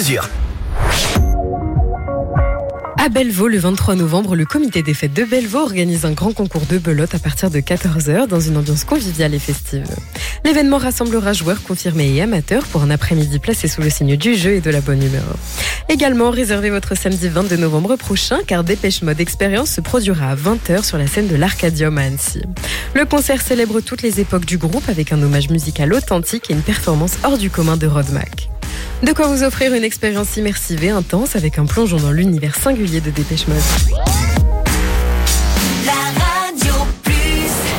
mesure. À Bellevaux, le 23 novembre, le comité des fêtes de Bellevaux organise un grand concours de belote à partir de 14h dans une ambiance conviviale et festive. L'événement rassemblera joueurs confirmés et amateurs pour un après-midi placé sous le signe du jeu et de la bonne humeur. Également, réservez votre samedi 22 novembre prochain car Dépêche Mode Expérience se produira à 20h sur la scène de l'Arcadium à Annecy. Le concert célèbre toutes les époques du groupe avec un hommage musical authentique et une performance hors du commun de Rod Mac. De quoi vous offrir une expérience immersive et intense avec un plongeon dans l'univers singulier de Dépêche Mode.